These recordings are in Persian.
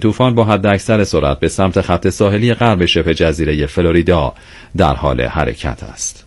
طوفان با حداکثر سرعت به سمت خط ساحلی غرب شبه جزیره فلوریدا در حال حرکت است.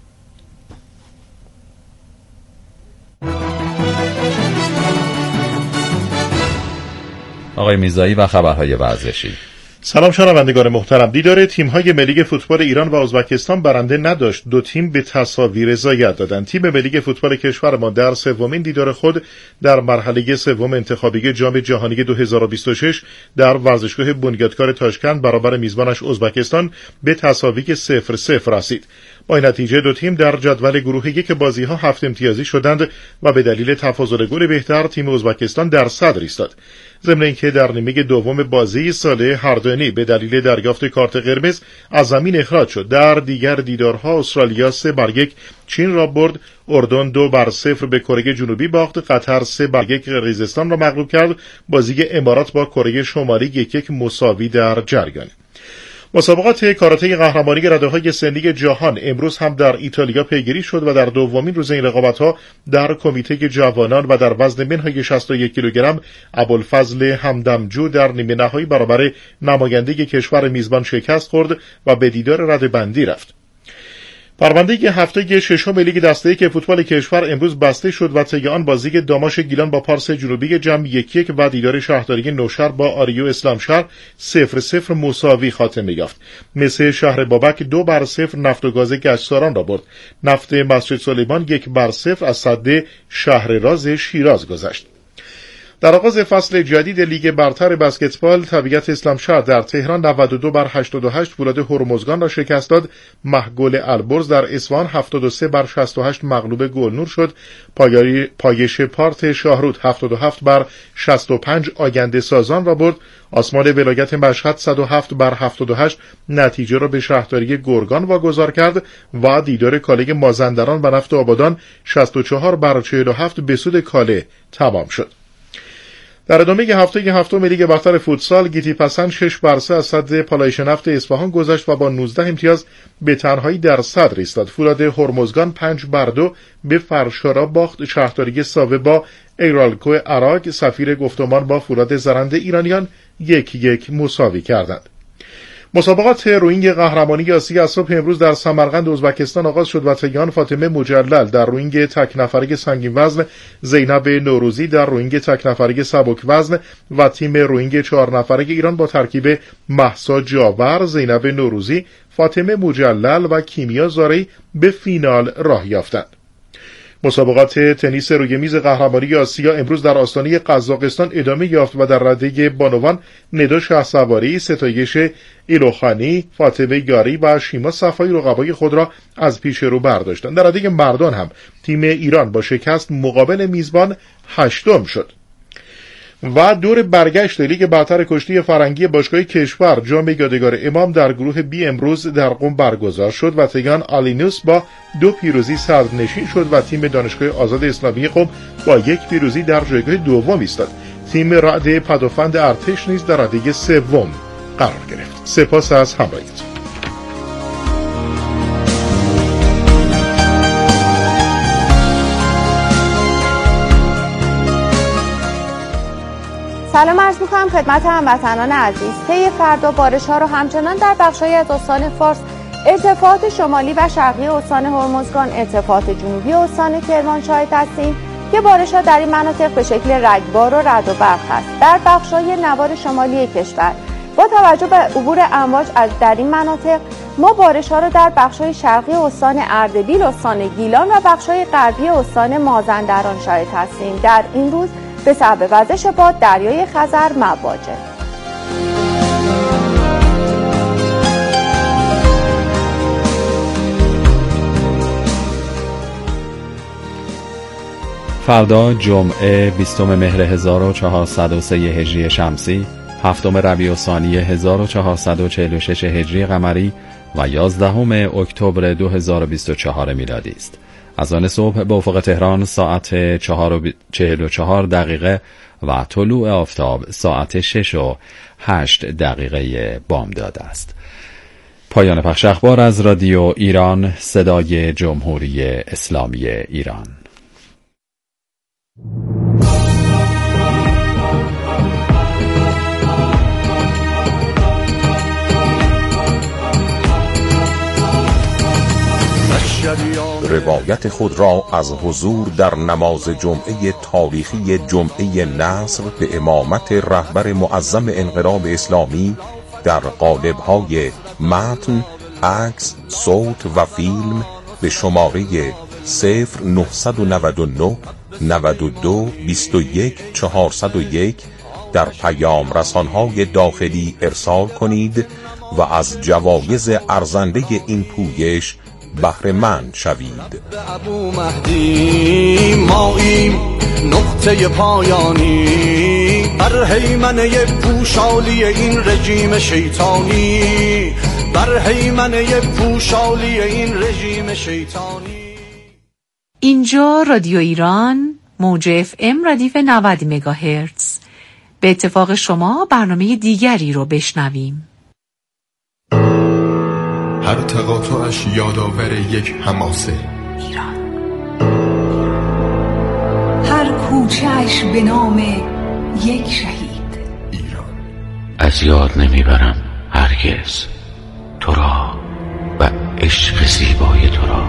آقای میرزایی و خبرهای ورزشی. سلام شنوندگان محترم. دیدار تیم‌های ملی فوتبال ایران و ازبکستان برنده نداشت. دو تیم به تساوی رضایت دادند. تیم ملی فوتبال کشور ما در سومین دیدار خود در مرحله سوم انتخابی جام جهانی 2026 در ورزشگاه بنیادکار تاشکند برابر میزبانش ازبکستان به تساوی 0-0 رسید. با این نتیجه دو تیم در جدول گروه یک بازی‌ها 7 امتیازی شدند و به دلیل تفاضل گل بهتر تیم ازبکستان در صدر ایستاد. ضمن اینکه در نیمه دوم بازی صالح هردانی به دلیل دریافت کارت قرمز از زمین اخراج شد. در دیگر دیدارها استرالیا 3-1 چین را برد، اردن 2-0 به کره جنوبی باخت، قطر 3-1 قرقیزستان را مغلوب کرد. بازی امارات با کره شمالی 1-1 مساوی در جریان. مسابقات کاراته قهرمانی رده‌های سنی جهان امروز هم در ایتالیا پیگیری شد و در دومین روز این رقابت‌ها در کمیته جوانان و در وزن منهای 61 کیلوگرم ابوالفضل همدمجو در نیمه نهایی برابر نماینده کشور میزبان شکست خورد و به دیدار رده‌بندی رفت. پرونده هفته ششم لیگ دسته یک فوتبال کشور امروز بسته شد و طی آن بازی داماش گیلان با پارس جنوبی جمع 1-1 و دیدار شهرداری نوشهر با آریو اسلامشهر 0-0 مساوی خاتمه یافت. مس شهر بابک 2-0 نفت و گاز گچساران را برد. نفت مسجد سلیمان 1-0 از سده شهر راز شیراز گذشت. در آغاز فصل جدید لیگ برتر بسکتبال طبیعت اسلامشهر در تهران 92-88 فولاد هرمزگان را شکست داد. مهگل البرز در اصفهان 73-68 مغلوب گلنور شد. پایش پارت شاهرود 77-65 آگنده سازان را برد. آسمان ولایت مشهد 107-78 نتیجه را به شهرداری گرگان واگذار کرد و دیدار کاله مازندران و نفت آبادان 64-47 به سود کاله تمام شد. در ادامه هفته هفتم لیگ برتر فوتسال گیتی پسند 6-3 از صدر پالایش نفت اصفهان گذشت و با 19 امتیاز به تنهایی در صدر ایستاد. فولاد هرمزگان 5-2 به فرشارا باخت. شهرداری ساوه با ایرالکو عراق سفیر گفتمان با فولاد زرند ایرانیان 1-1 مساوی کردند. مسابقات روینگ قهرمانی آسیا از صبح امروز در سمرقند ازبکستان آغاز شد و طی آن فاطمه مجلل در روینگ تک نفره سنگین وزن، زینب نوروزی در روینگ تک نفره سبک وزن و تیم روینگ 4 نفره ایران با ترکیب مهسا جاور، زینب نوروزی، فاطمه مجلل و کیمیا زاری به فینال راه یافتند. مسابقات تنیس روی میز قهرمانی آسیا امروز در آستانه قزاقستان ادامه یافت و در رده بانوان ندا شهسواری، ستایش ایلوخانی، فاطمه یاری و شیما صفایی رقبای خود را از پیش رو برداشتند. در رده مردان هم تیم ایران با شکست مقابل میزبان 8م شد. و دور برگشت لیگ برتر کشتی فرنگی باشگاه کشور جام یادگار امام در گروه بی امروز در قم برگزار شد و تیان آلینوس با 2 پیروزی صدرنشین شد و تیم دانشگاه آزاد اسلامی قم با 1 پیروزی در جایگاه دوم ایستاد. تیم رعد پدافند ارتش نیز در رده سوم قرار گرفت. سپاس از همراهیتون. سلام عرض می‌کنم خدمت هموطنان عزیز. طی فردا بارش‌ها رو همچنان در بخش‌های از استان فارس، ارتفاعات شمالی و شرقی استان هرمزگان، ارتفاعات جنوبی استان کرمان شاهد هستیم که بارش‌ها در این مناطق به شکل رگبار و رعد و برق هست. در بخش‌های نوار شمالی کشور با توجه به عبور امواج از در این مناطق، ما بارش‌ها رو در بخش‌های شرقی استان اردبیل، استان گیلان و بخش‌های غربی استان مازندران شاهد هستیم. در این روز به سبب وزش باد دریای خزر مواجه. فردا جمعه 20 مهر 1403 هجری شمسی، 7 ربیع الثانی 1446 هجری قمری و 11 اکتبر 2024 میلادی است. از آن صبح به افق تهران ساعت 4:44 دقیقه و طلوع آفتاب ساعت 6:08 بامداد است. پایان پخش اخبار از رادیو ایران، صدای جمهوری اسلامی ایران. روایت خود را از حضور در نماز جمعه تاریخی جمعه نصر به امامت رهبر معظم انقلاب اسلامی در قالب‌های متن، عکس، صوت و فیلم به شماره 0999 92 21 401 در پیام رسانهای داخلی ارسال کنید و از جوایز ارزنده این پویش بهره مند شوید. ابو مهدی ماییم نقطه پایانی بر هیمنه پوشالی این رژیم شیطانی، بر هیمنه پوشالی این رژیم شیطانی. اینجا رادیو ایران موج FM ردیف 90 مگاهرتز. به اتفاق شما برنامه دیگری رو بشنویم. هر تقاطعش یادآور یک حماسه ایران، هر کوچه‌اش به نام یک شهید ایران. از یاد نمیبرم هرگز تو را و عشق زیبای تو را.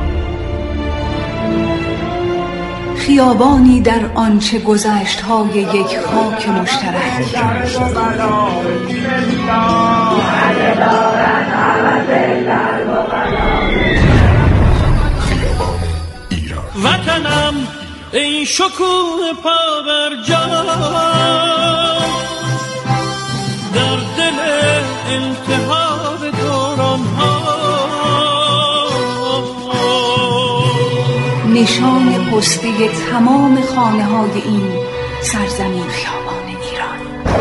خیابانی در آنچه گذشت‌های یک خاک مشترک. خیابان ایران. وطنم ای شکوه پابرجا در دل التهاب دوران‌ها، نشان پستی تمام خانه‌های این سرزمین خیابان ایران.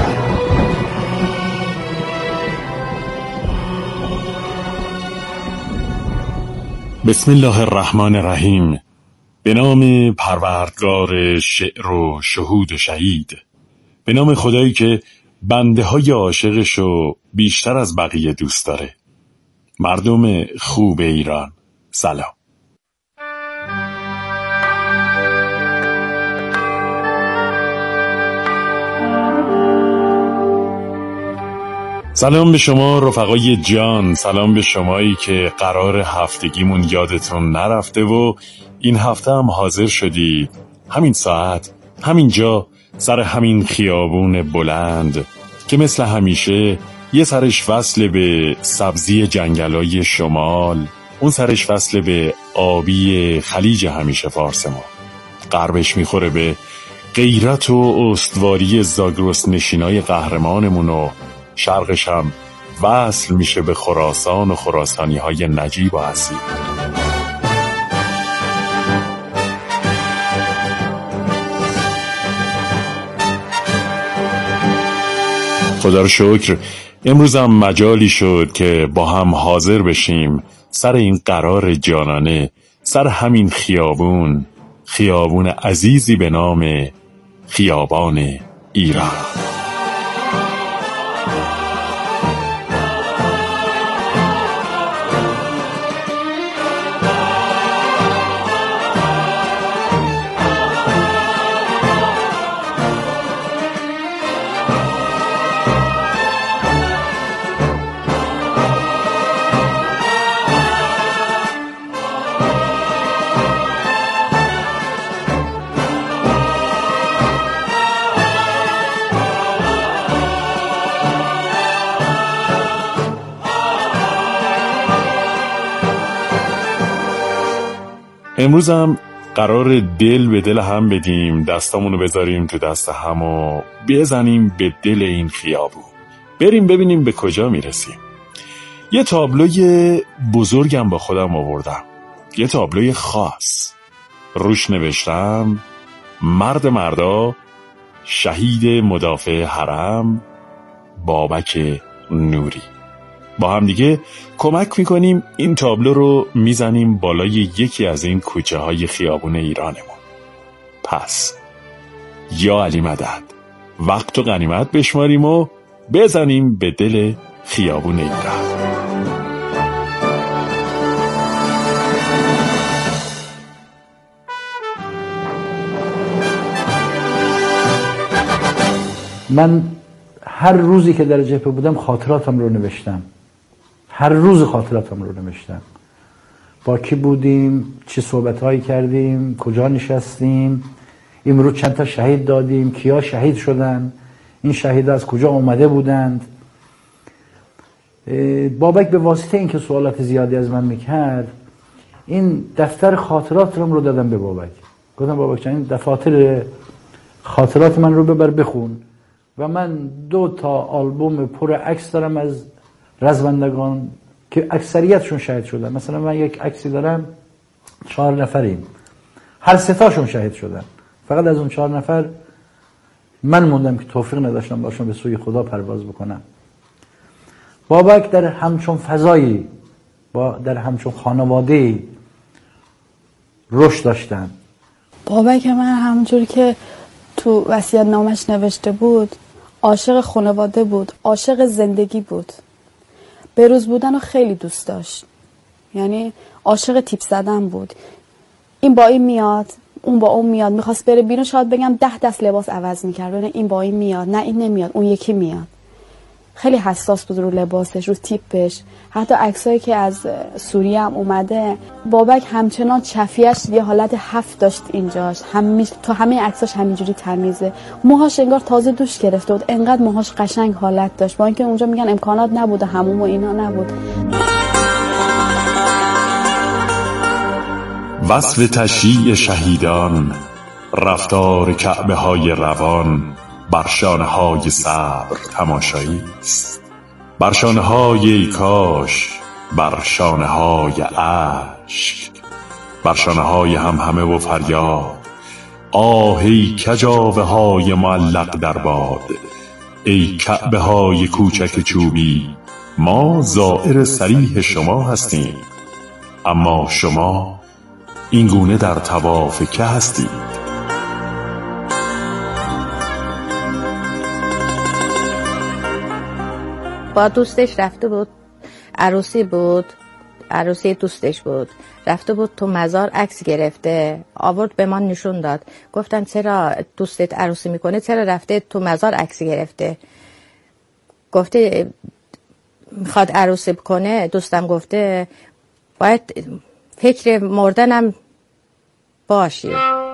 بسم الله الرحمن الرحیم. به نام پروردگار شعر و شهود و شهید، به نام خدایی که بنده های عاشقشو بیشتر از بقیه دوست داره. مردم خوب ایران، سلام. سلام به شما رفقای جان، سلام به شمایی که قرار هفتگیمون یادتون نرفته و این هفته هم حاضر شدید همین ساعت، همین جا، سر همین خیابون بلند که مثل همیشه یه سرش وصل به سبزی جنگلای شمال، اون سرش وصل به آبی خلیج همیشه فارس ما، غربش میخوره به غیرت و استواری زاگرس نشینای قهرمانمون و شرقش هم وصل میشه به خراسان و خراسانی های نجیب و اصیل. خدا رو شکر امروز هم مجالی شد که با هم حاضر بشیم سر این قرار جانانه، سر همین خیابون عزیزی به نام خیابان ایران. امروز هم قرار دل به دل هم بدیم، دستامونو بذاریم تو دست هم و بزنیم به دل این خیابون، بریم ببینیم به کجا میرسیم. یه تابلوی بزرگم با خودم آوردم، یه تابلوی خاص، روش نوشتم مرد مردا، شهید مدافع حرم، بابک نوری. با هم دیگه کمک میکنیم این تابلو رو میزنیم بالای یکی از این کوچه های خیابون ایرانمون. پس یا علی مدد، وقت و غنیمت بشماریم و بزنیم به دل خیابون ایران. من هر روزی که در جبهه بودم خاطراتم رو نوشتم، هر روز خاطراتم رو نوشتم. با کی بودیم، چه صحبت‌هایی کردیم، کجا نشستیم، امروز چند تا شهید دادیم، کیا شهید شدن، این شهیدا از کجا اومده بودند. بابک به واسطه اینکه سوالات زیادی از من میکرد، این دفتر خاطرات رو دادم به بابک. گفتم بابک جان، این دفاتر خاطرات من رو ببر بخون. و من 2 آلبوم پر عکس دارم از رزمندگان که اکثریتشون شهید شدن. مثلا من یک عکسی دارم 4 نفریم، هر 3 تاشون شهید شدن، فقط از اون 4 نفر من موندم که توفیق نداشتم باشم به سوی خدا پرواز بکنم. بابک در همچون فضایی، در همچون خانواده‌ای رشد داشتن. بابک من همونجوری که تو وصیت نامش نوشته بود، عاشق خانواده بود، عاشق زندگی بود، بروز بودن رو خیلی دوست داشت. یعنی عاشق تیپ زدن بود. این با این میاد، اون با اون میاد، میخواست بره بیرون شاید بگم 10 دست لباس عوض میکرد، این با این میاد، نه این نمیاد، اون یکی میاد. خیلی حساس بود رو لباسش، رو تیپش. حتی عکسایی که از سوریه هم اومده، بابک همچنان چفیه‌اش یه حالت 7 داشت اینجاش، تو همه عکساش همینجوری تمیزه. موهاش انگار تازه دوش گرفته بود، انقدر موهاش قشنگ حالت داشت، با اینکه اونجا میگن امکانات نبود، حموم و اینا نبود. وصف تشییع شهیدان، رفتار کعبه های روان، بر شانه های صبر تماشایی است. بر شانه های ای کاش، بر شانه های اشک، بر شانه های همهمه و فریاد. آهی کجاوه های معلق در باد، ای کعبه های کوچک چوبی، ما زائر صریح شما هستیم، اما شما این گونه در طواف که هستید. با دوستش رفته بود، عروسی بود، عروسی دوستش بود، رفته بود تو مزار عکس گرفته، آورد به ما نشون داد. گفتن چرا دوستت عروسی میکنه، چرا رفته تو مزار عکس گرفته؟ گفته میخواد عروسی بکنه. دوستم گفته باید فکر مردنم باشی.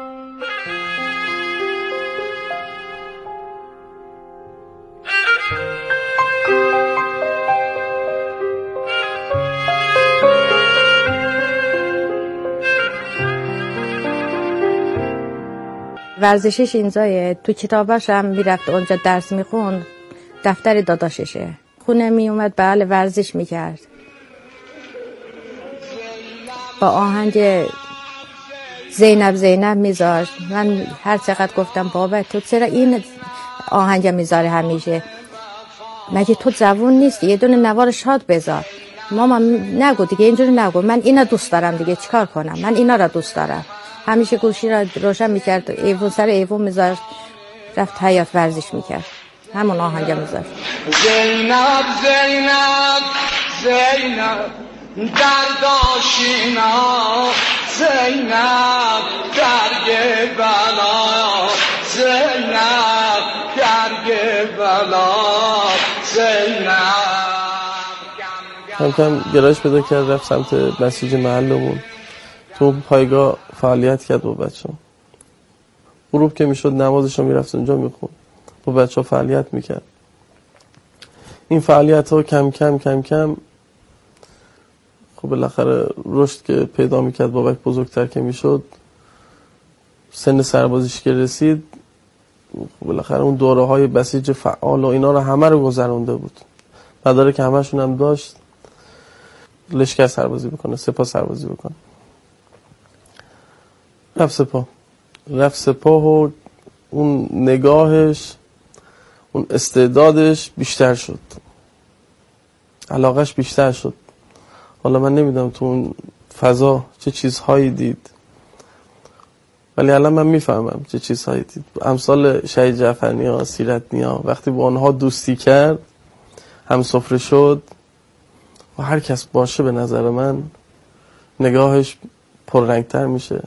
ورزشش اینجایه، تو کتاباش هم میرفت اونجا درس میخوند، دفتر داداششه، خونه میومد بله ورزش میکرد، با آهنگ زینب زینب میذاشت. من هر چقدر گفتم بابا تو چرا این آهنگ میذاره همیشه، مگه تو جوون نیستی، یه دونه نوار شاد بذار. ماما نگو دیگه، اینجوری نگو، من اینا دوست دارم دیگه، چیکار کنم، من اینا را دوست دارم. همیشه گوشی را روشن میکرد، ایوون سر ایوون میذاشت، رفت حیاط ورزش میکرد، همون آهنگ میذاشت. زینب زینب زینب درداشینا، زینب درگ بلا، زینب درگ بلا، زینب. کم کم گرایش پیدا کرد، رفت سمت مسیج محلمون، تو پایگاه فعالیت کرد با بچه‌ها. غروب که میشد نمازش رو میرفت اونجا میخوند، با بچه‌ها فعالیت میکرد. این فعالیت ها کم کم خب بالاخره رشد که پیدا میکرد، بابک بزرگتر که میشد، سن سربازیش که رسید، خب بالاخره اون دوره های بسیج فعال و اینا رو همه رو گذرونده بود، مدارک همشون هم داشت. لشکر سربازی بکنه، سپاه سربازی بکنه. رفت سپاه و اون نگاهش، اون استعدادش بیشتر شد، علاقش بیشتر شد. حالا من نمیدونم تو اون فضا چه چیزهایی دید، ولی الان من میفهمم چه چیزهایی دید. امثال شهید جعفرنیا، سیرتنیا، وقتی با آنها دوستی کرد، هم سفره شد و هر کس باشه، به نظر من نگاهش پررنگتر میشه.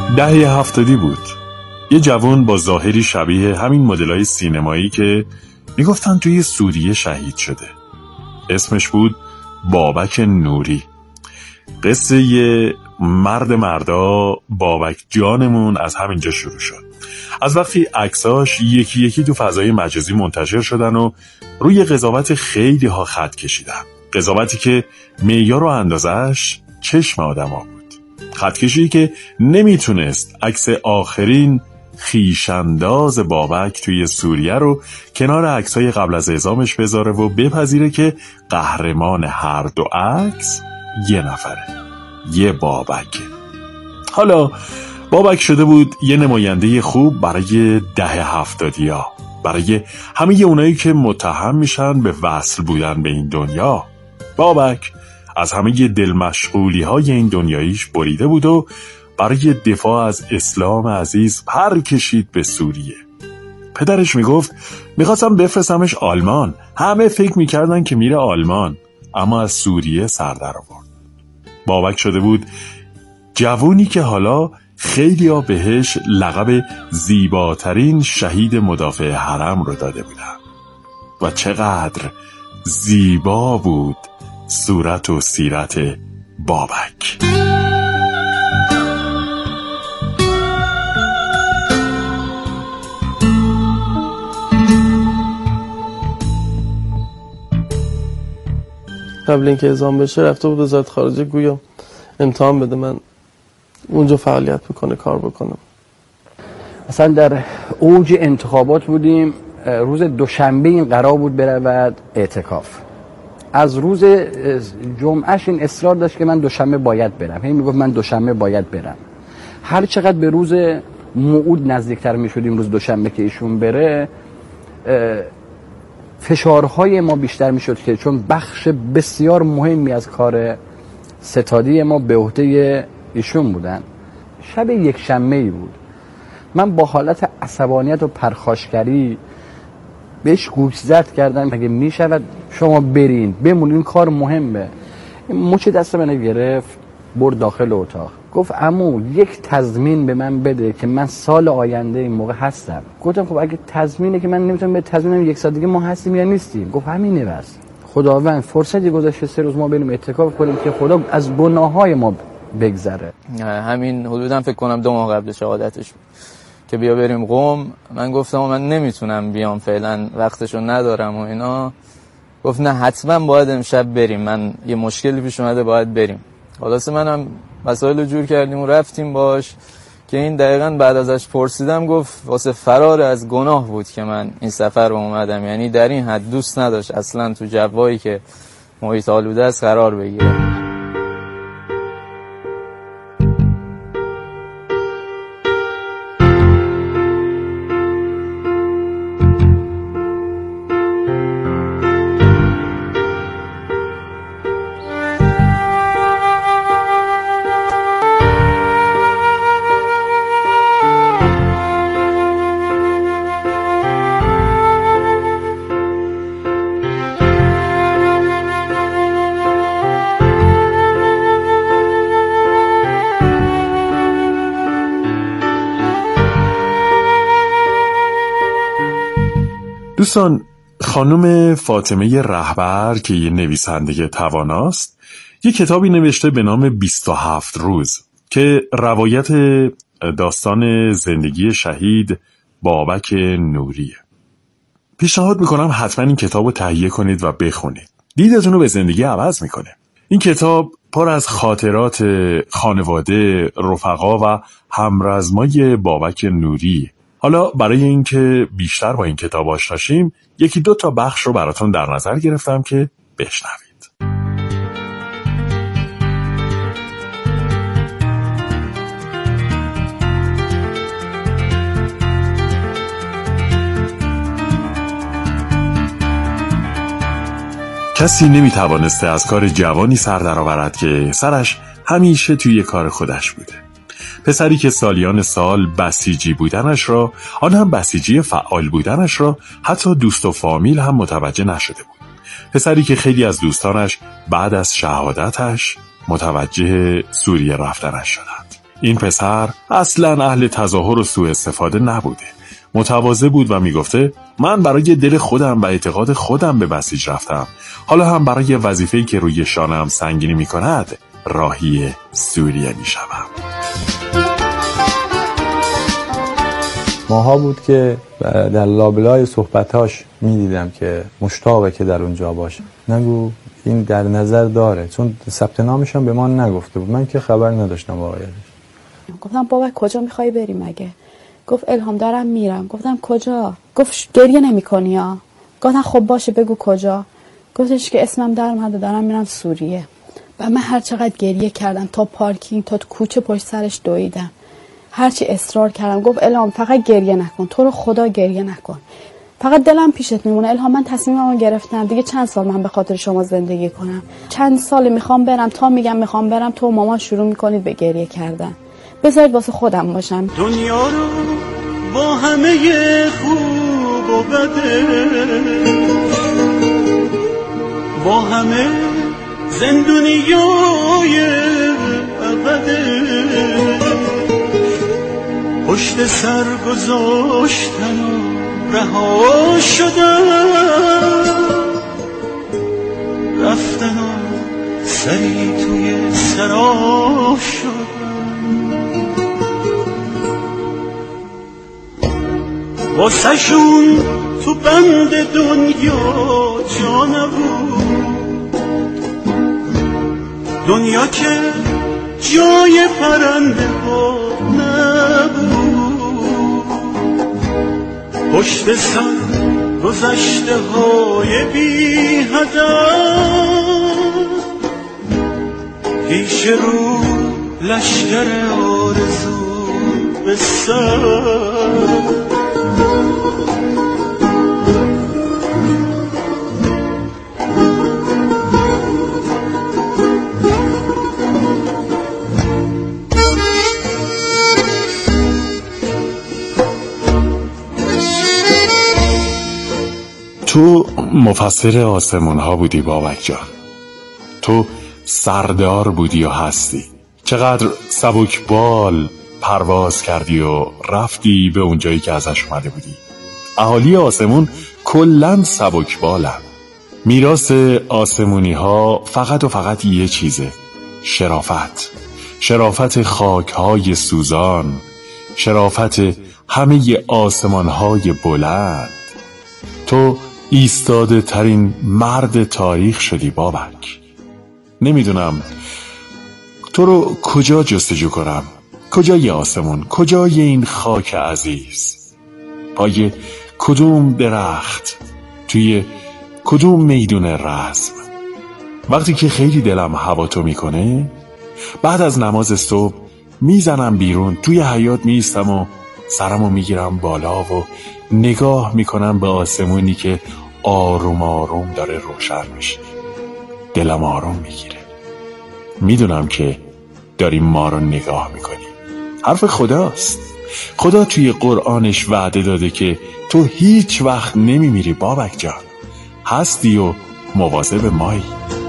دهه 70 بود. یه جوان با ظاهری شبیه همین مدل‌های سینمایی که میگفتن توی سوریه شهید شده. اسمش بود بابک نوری. قصه یه مردا بابک جانمون از همینجا شروع شد. از وقتی عکساش یکی یکی تو فضای مجازی منتشر شدن و روی قضاوت خیلی ها خط کشیدن. قضاوتی که معیار و اندازش چشم آدما بود. خط کشی که نمیتونست عکس آخرین خیشنداز بابک توی سوریه رو کنار عکسای قبل از اعزامش بذاره و بپذیره که قهرمان هر دو عکس یه نفره، یه بابک. حالا بابک شده بود یه نماینده خوب برای دهه 70ها، برای همه اونایی که متهم میشن به وصل بودن به این دنیا. بابک از همه دل مشغولی های این دنیاییش بریده بود و برای دفاع از اسلام عزیز پر کشید به سوریه. پدرش میگفت میخواستم بفرستمش آلمان، همه فکر میکردن که میره آلمان، اما از سوریه سر در آورد. بابک شده بود جوونی که حالا خیلی ها بهش لقب زیباترین شهید مدافع حرم رو داده بودن. و چقدر زیبا بود صورت و سیرت بابک. قبل اینکه اعزام بشه رفته بود وزارت خارجه گویا امتحان بده من اونجا فعالیت بکنه، کار بکنم. اصلا در اوج انتخابات بودیم. روز دوشنبه این قرار بود برود اعتکاف. از روز جمعهش این اصرار داشت که من دوشنبه باید برم. هی میگفت من دوشنبه باید برم. هر چقدر به روز موعود نزدیکتر میشدیم روز دوشنبه که ایشون بره، فشارهای ما بیشتر میشد که چون بخش بسیار مهمی از کار ستادی ما به عهده ایشون بودن. شب یک شنبه‌ای بود. من با حالت عصبانیت و پرخاشگری بهش گوشزد کردم اگه میشود شما برین بمونین، این کار مهمه. مچ دست منو گرفت برد داخل اتاق. گفت عمو یک تضمین به من بده که من سال آینده این موقع هستم. گفتم خب اگه تضمینه که من نمیتونم به تضمینم یک سال دیگه ما هستیم یا نیستیم. گفت همینه بس. خداوند فرصتی گذاشته 3 روز ما بریم اعتکاف کنیم که خدا از گناههای ما بگذره. همین حدوداً فکر کنم 2 ماه قبل شهادتش بود که بیا بریم قم. من گفتم من نمیتونم بیام فعلا، وقتشو ندارم و اینا. گفت نه حتما باید امشب بریم، من یه مشکلی پیش اومده باید بریم. خلاصه منم مسائل جور کردیم و رفتیم باش که این دقیقاً بعد ازش پرسیدم گفت واسه فرار از گناه بود که من این سفر رو اومدم. یعنی در این حد دوست نداشت اصلا تو جوایی که محیط آلوده است قرار بگیره. دوستان، خانم فاطمه رهبر که یه نویسنده تواناست یه کتابی نوشته به نام 27 روز که روایت داستان زندگی شهید بابک نوریه. پیشنهاد میکنم حتما این کتاب رو تهیه کنید و بخونید. دیدتون رو به زندگی عوض میکنه. این کتاب پر از خاطرات خانواده، رفقا و همرزمای بابک نوری. حالا برای اینکه بیشتر با این کتاب آشنا شیم 1-2 بخش رو براتون در نظر گرفتم که بشنوید. کسی نمیتوانسته از کار جوانی سر درآورد که سرش همیشه توی کار خودش بوده. پسری که سالیان سال بسیجی بودنش را، آن هم بسیجی فعال بودنش را، حتی دوست و فامیل هم متوجه نشده بود. پسری که خیلی از دوستانش بعد از شهادتش متوجه سوریه رفتنش شدند. این پسر اصلاً اهل تظاهر و سوء استفاده نبوده. متواضع بود و میگفته من برای دل خودم و اعتقاد خودم به بسیج رفتم. حالا هم برای وظیفه‌ای که روی شانه‌ام سنگینی می‌کند راهی سوریه میشوم. ماها بود که در لابلای صحبتاش میدیدم که مشتاقه که در اونجا باشه. نگو این در نظر داره، چون ثبت نامش هم به ما نگفته بود. من که خبر نداشتم واقعیتش. گفتم بابا کجا میخوای بری مگه؟ گفت الهام دارم میرم. گفتم کجا؟ گفت گریه نمی‌کنی ها؟ گفتم خب باشه بگو کجا. گفتش که اسمم در اومده دارم میرم سوریه. و من هر چقدر گریه کردم تا پارکینگ تا کوچه پشت سرش دویدم. هرچی اصرار کردم گفت الهام فقط گریه نکن، تو رو خدا گریه نکن، فقط دلم پیشت میمونه. الهام من تصمیممو گرفتم دیگه چند سال من به خاطر شما زندگی کنم، چند سال میخوام برم، تا میگم میخوام برم تو و مامان شروع میکنید به گریه کردن. بذارید واسه خودم باشم. دنیا رو با همه خوب و بده، با همه زندونیای ابده، پشت سر گذاشتن و رها شدن، رفتن و سری توی سرا شدن. واسه شون تو بند دنیا جا نبود، دنیا که جای پرنده ها نبود، پشت سر گذشته های بی هدف، پیش رو لشکر آرزو به سر. تو مفسر آسمون ها بودی بابک جان، تو سردار بودی و هستی. چقدر سبکبال پرواز کردی و رفتی به اون جایی که ازش اومده بودی. اهالی آسمون کلن سبکبالن. میراث آسمونی ها فقط و فقط یه چیزه، شرافت. شرافت خاک های سوزان، شرافت همه آسمان های بلند. تو ایستاده ترین مرد تاریخ شدی بابک. نمیدونم تو رو کجا جستجو کنم، کجای آسمون، کجای این خاک عزیز، پای کدوم درخت، توی کدوم میدون رزم. وقتی که خیلی دلم هوا تو میکنه، بعد از نماز صبح میزنم بیرون، توی حیاط میستم و سرمو میگیرم بالا و نگاه میکنم به آسمونی که آروم آروم داره روشن میشه. دلم آروم میگیره. میدونم که داریم ما رو نگاه میکنیم. حرف خداست. خدا توی قرآنش وعده داده که تو هیچ وقت نمیمیری بابک جان. هستی و مواظب مایی.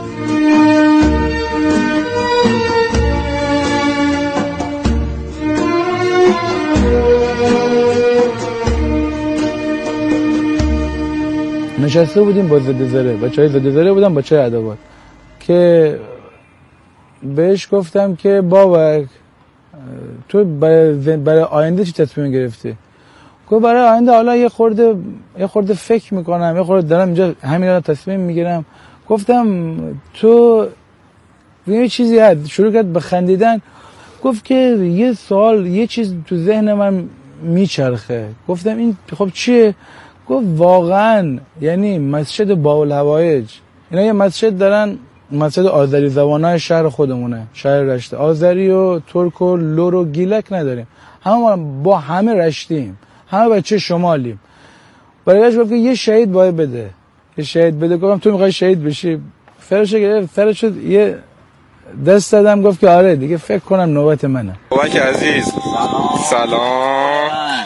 نشسته بودیم با زده‌زره، بچه‌های زده‌زره بودن، بچه‌های ادوات، که بهش گفتم که بابک تو برای آینده چی تصمیم گرفتی؟ گفت برای آینده حالا یه خورده فکر میکنم، یه خورده دارم اینجا همین تصمیم میگیرم. گفتم تو یه چیزی هست. شروع کرد به خندیدن. گفت که یه سوال، یه چیز تو ذهن من میچرخه. گفتم این خب چیه؟ گفت واقعا یعنی مسجد باالهوایج، اینا یه مسجد دارن، مسجد آذری زبانای شهر خودمونه، شهر رشت. آذری و ترک و لور و گیلک نداریم، همه با همه رشتیم، همه بچه شمالیم. برایش گفت که یه شهید باید بده، یه شهید بده. گفتم تو میخوای شهید بشی؟ فرشو گرفت، فرشو یه دست دادم، گفت که آره دیگه فکر کنم نوبت منه. بابک عزیز سلام.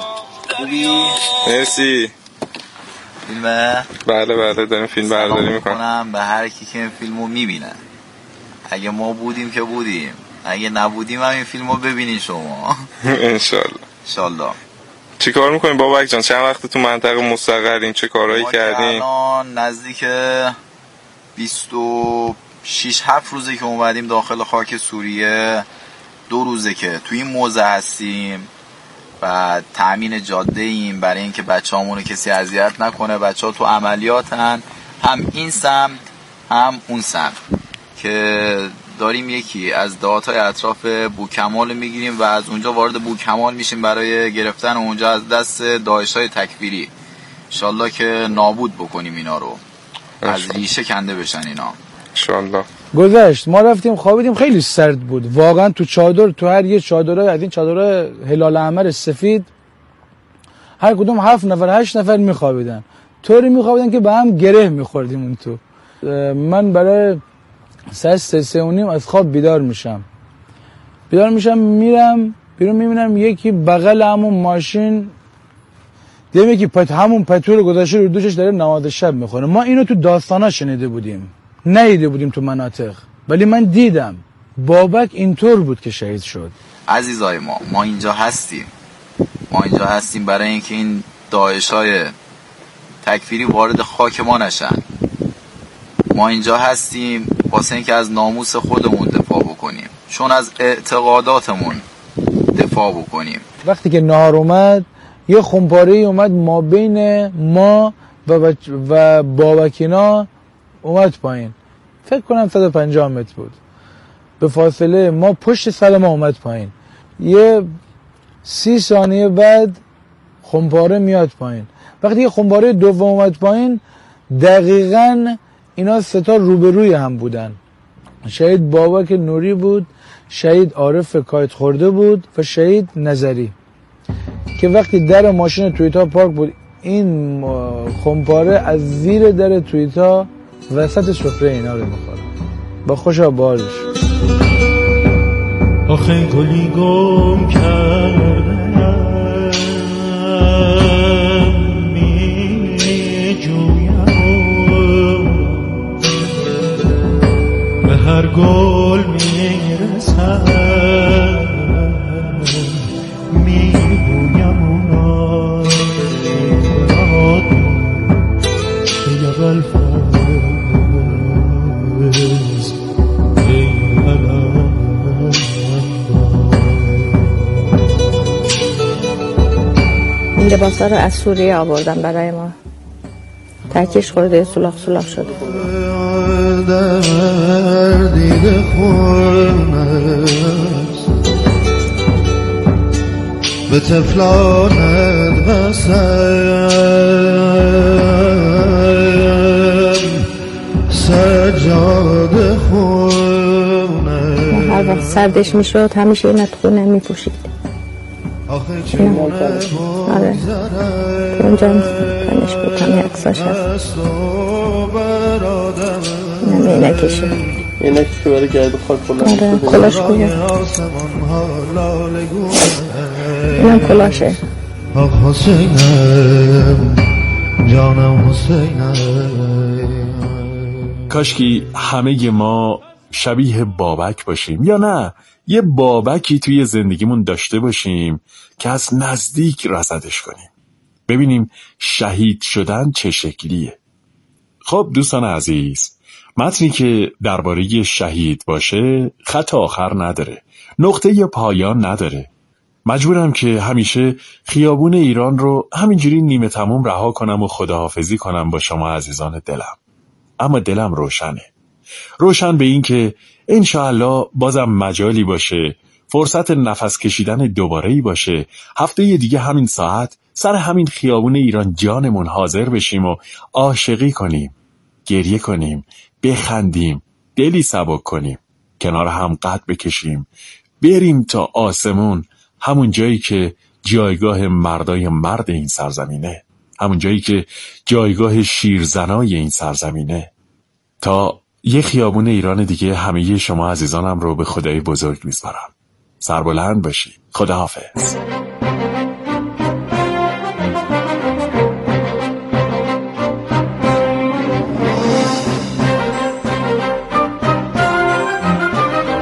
مرسی. فیلمه؟ بله داریم فیلم برداری میکنم. به هر کی که این فیلمو میبینن، اگه ما بودیم که بودیم، اگه نبودیم هم این فیلم رو ببینین شما. انشالله. چی کار میکنین بابک جان؟ چند وقت تو منطقه مستقرین؟ چه کارهایی کردین؟ الان نزدیک 26-7 روزه که اومدیم داخل خاک سوریه. 2 روزه که توی این موضع هستیم و تأمین جاده ایم برای اینکه بچه‌هامون رو کسی اذیت نکنه. بچه‌ها تو عملیاتن، هم این سمت هم اون سمت، که داریم یکی از دهات‌های اطراف بوکمال میگیریم و از اونجا وارد بوکمال میشیم برای گرفتن اونجا از دست داعش‌های تکفیری. انشالله که نابود بکنیم اینا رو، از ریشه کنده بشن اینا انشالله. گذشت ما رفتیم خوابیدیم، خیلی سرد بود واقعا. تو چادر، تو هر یه چادره از این چادرها هلال احمر سفید، هر کدوم 7 نفر 8 نفر میخوابیدن، طوری میخوابیدن که به هم گره میخوردیم اون تو. من برای ساعت 3:30 از خواب بیدار میشم میرم بیرون، میبینم یکی بغل همون ماشین، دیدم یکی همون پتو رو گذاشته رو دوشش داره نماز شب میخونه. ما اینو تو داستانا شنیده بودیم، ندیده بودیم تو مناطق، ولی من دیدم بابک اینطور بود که شهید شد. عزیزای ما اینجا هستیم برای اینکه این داعش‌های تکفیری وارد خاک ما نشن. ما اینجا هستیم واسه اینکه از ناموس خودمون دفاع بکنیم، چون از اعتقاداتمون دفاع بکنیم. وقتی که نهار اومد یه خمپاره‌ای اومد ما بین ما و بابکینا اومد پایین، فکر کنم 150 متر بود به فاصله ما، پشت سر ما اومد پایین. یه 30 ثانیه بعد خمپاره میاد پایین. وقتی یه خمپاره دوم اومد پایین، دقیقاً اینا 3 تا روبروی هم بودن. شهید بابک نوری بود، شهید عارف کایت خورده بود و شهید نظری، که وقتی در ماشین تویتا پارک بود، این خمپاره از زیر در تویتا وسط سفره اینا رو میخوره. با خوشا بارش آخه گلی گم کردم می جویم به هر گل میرسم می بویم اونا ای ابوالفضل این لباسا رو از سوریه آوردن برای ما، ترکیش خورده سولاخ شده. دیده خونست به تفلانت بسن سجاده خونه. هر وقت سردش میشد همیشه اینت خونه میپوشید. آره اونجا تنش بود، همه عکساش هست. اینم اینکشه، اینک که برای گرد خاک کلاش. آره کلاش بوید، اینم کلاشه. حسینم جانم حسینم. کاشکی همه ما شبیه بابک باشیم، یا نه یه بابکی توی زندگیمون داشته باشیم که از نزدیک رصدش کنیم، ببینیم شهید شدن چه شکلیه. خب دوستان عزیز، متنی که درباره شهید باشه خط آخر نداره، نقطه پایان نداره. مجبورم که همیشه خیابون ایران رو همینجوری نیمه تموم رها کنم و خداحافظی کنم با شما عزیزان دلم. اما دلم روشن به این که انشاءالله بازم مجالی باشه، فرصت نفس کشیدن دوباره‌ای باشه، هفته دیگه همین ساعت سر همین خیابون ایران جانمون حاضر بشیم و عاشقی کنیم، گریه کنیم، بخندیم، دلی سبک کنیم، کنار هم قد بکشیم، بریم تا آسمون، همون جایی که جایگاه مردای مرد این سرزمینه، همون جایی که جایگاه شیرزنای این سرزمینه. تا یه خیابون ایران دیگه همه شما عزیزانم رو به خدای بزرگ میسپارم. سربلند باشی. خداحافظ.